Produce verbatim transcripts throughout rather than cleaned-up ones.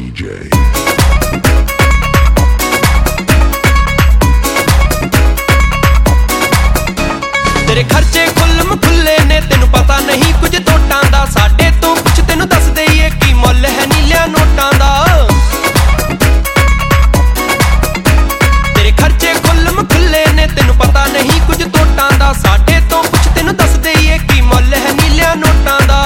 D J. तेरे खर्चे खुल्लम खुल्ले ने तेनू पता नहीं कुछ टोटां दा साडे तो कुछ तेनू दस दईए की मुੱਲ है नीलिया नोटां दा। तेरे खर्चे खुल्लम खुल्ले ने तेनू पता नहीं कुछ टोटां दा साडे तो कुछ तेनू दस दईए की मुੱਲ है नीलिया नोटां दा।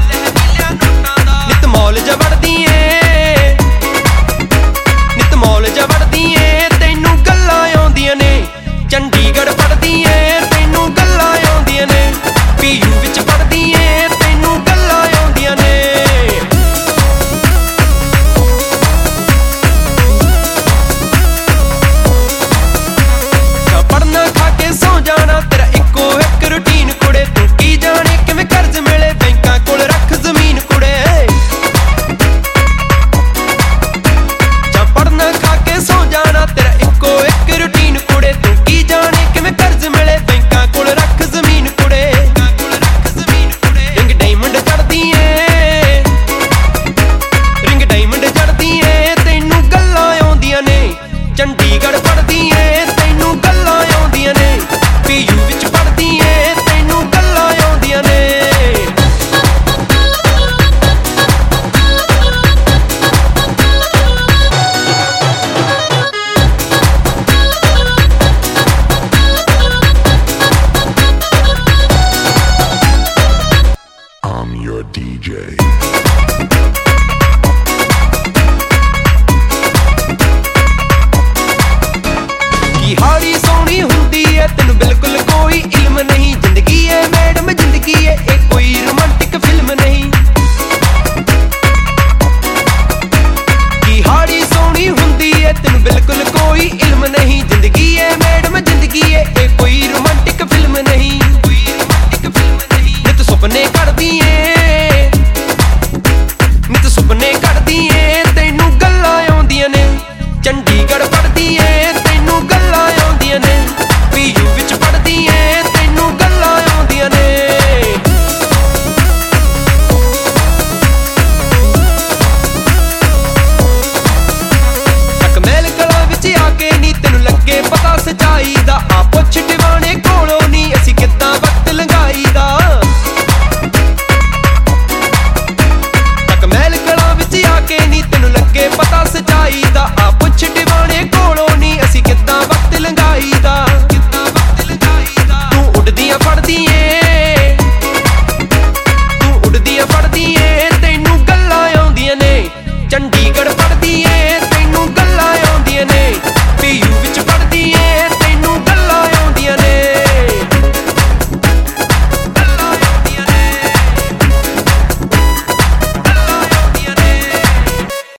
नित मॉल च वड़दी ऐ नित मॉल च वड़दी ऐ तेनू गल्लां आउंदियां ने चंडीगढ़ पढ़दी ऐ तेनू गल्लां आउंदियां ने पीयू विच पढ़दी ऐ तेनू गल्लां आउंदियां ने। पढ़ना खा के सौ जाना तेरा इक्को एक रूटीन कुड़े तू की जाने किवें कर्ज मिले बैंकां कोल रख जमीन कुड़े। जा पढ़ना खा के सौ जाना तेरा इक्को एक रूटीन कुड़े तू की जाने किवें कर्ज मिले बैंकां कोल रख जमीन कुड़े। रिंग डायमंड चढ़दी ऐ रिंग डायमंड चढ़दी ऐ तेनू गल्लां आउंदियां ने चंडीगढ़ पढ़दी ऐ तेनू गल्लां आउंदियां ने पीयू विच पढ़दी ऐ तेनू गल्लां आउंदियां ने। I'm your D J. की हाड़ी सोहनी हुंदी ऐ तेनू बिल्कुल कोई इल्म नहीं